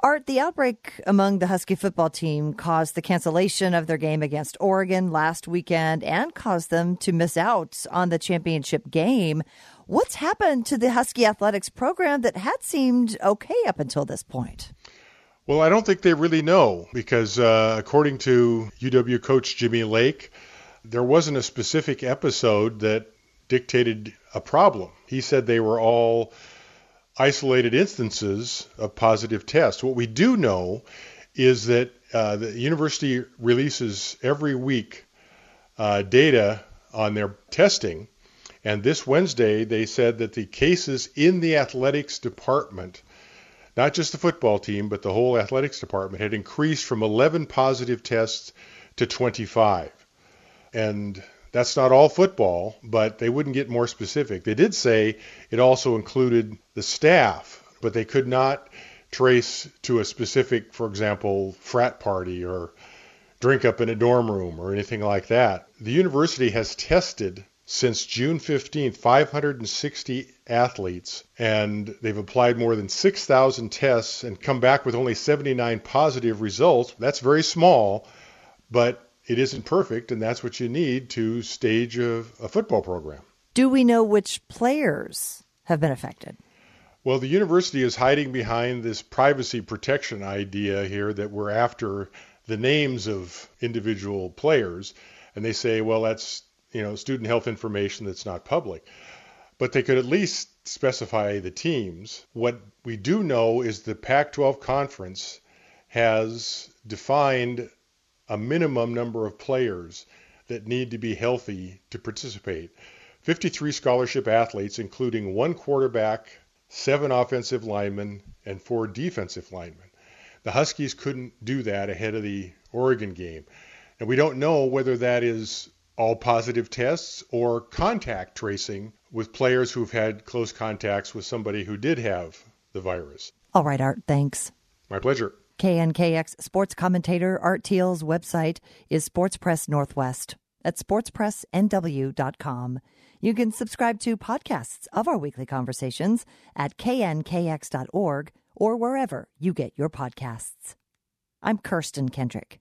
Art, the outbreak among the Husky football team caused the cancellation of their game against Oregon last weekend and caused them to miss out on the championship game. What's happened to the Husky athletics program that had seemed okay up until this point? Well, I don't think they really know because according to UW coach Jimmy Lake, there wasn't a specific episode that dictated a problem. He said they were all isolated instances of positive tests. What we do know is that the university releases every week data on their testing. And this Wednesday, they said that the cases in the athletics department, not just the football team, but the whole athletics department, had increased from 11 positive tests to 25. And that's not all football, but they wouldn't get more specific. They did say it also included the staff, but they could not trace to a specific, for example, frat party or drink up in a dorm room or anything like that. The university has tested since June 15th 560 athletes, and they've applied more than 6,000 tests and come back with only 79 positive results. That's very small, but it isn't perfect, and that's what you need to stage a football program. Do we know which players have been affected? Well, the university is hiding behind this privacy protection idea here that we're after the names of individual players, and they say, well, that's student health information that's not public. But they could at least specify the teams. What we do know is the Pac-12 conference has defined a minimum number of players that need to be healthy to participate. 53 scholarship athletes, including 1 quarterback, 7 offensive linemen, and 4 defensive linemen. The Huskies couldn't do that ahead of the Oregon game. And we don't know whether that is all positive tests or contact tracing with players who've had close contacts with somebody who did have the virus. All right, Art, thanks. My pleasure. KNKX sports commentator Art Thiel's website is Sports Press Northwest at sportspressnw.com. You can subscribe to podcasts of our weekly conversations at knkx.org or wherever you get your podcasts. I'm Kirsten Kendrick.